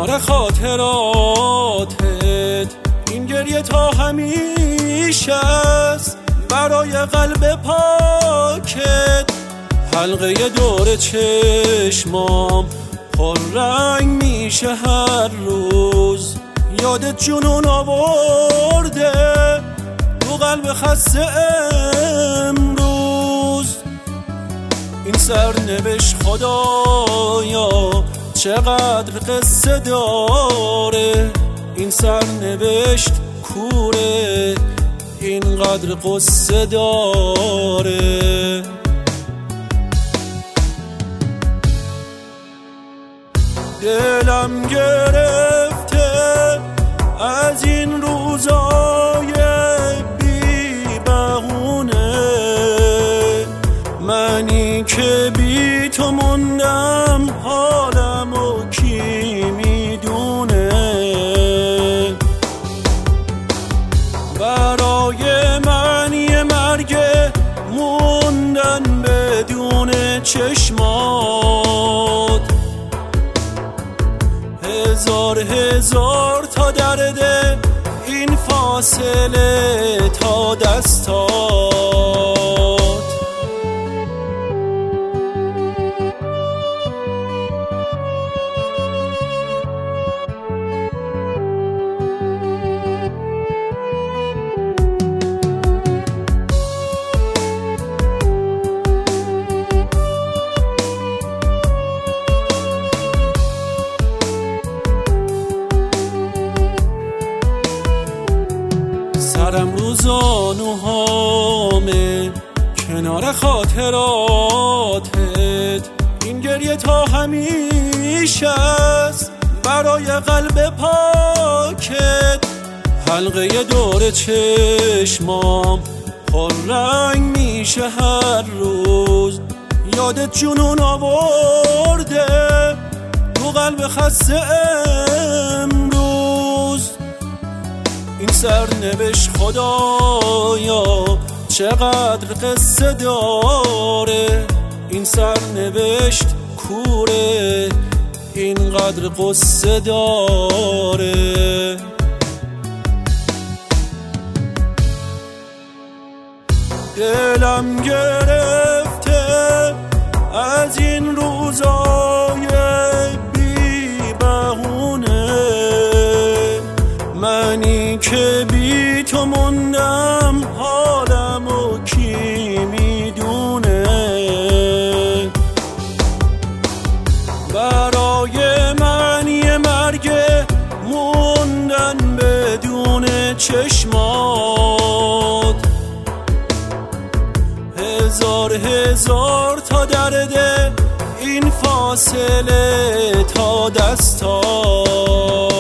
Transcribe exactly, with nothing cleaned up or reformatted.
کنار خاطراتت. این گریه تا همیشه است برای قلب پاکت. حلقه دور چشمام پر رنگ میشه هر روز. یادت جنون آورده تو قلب خسته امروز. این سرنوشت خدایا چقدر قصه داره. این سرنوشت کوره اینقدر قصه داره. دلم گرفته از این روزای بی بهونه. منی که بی تو موندم حالمو کی میدونه. برای من یه مرگ موندن بدون چشمات. هزار هزار تا درده این فاصله تا دستات. سرم رو زانوهامه کنار خاطراتت. این گریه تا همیشه است برای قلب پاکت. حلقه دور چشمام پر رنگ میشه هر روز. یادت جنون آورده تو قلب خسته امروز. این سرنوشت خدایا چقدر قصه داره. این سرنوشت کوره اینقدر قصه داره. دلم گرفته از این روزای بی بهونه. منی که بی تو موندم حالمو کی میدونه. برای من یه مرگ موندن بدون چشمات. هزار هزار تا درده این فاصله تا دستات.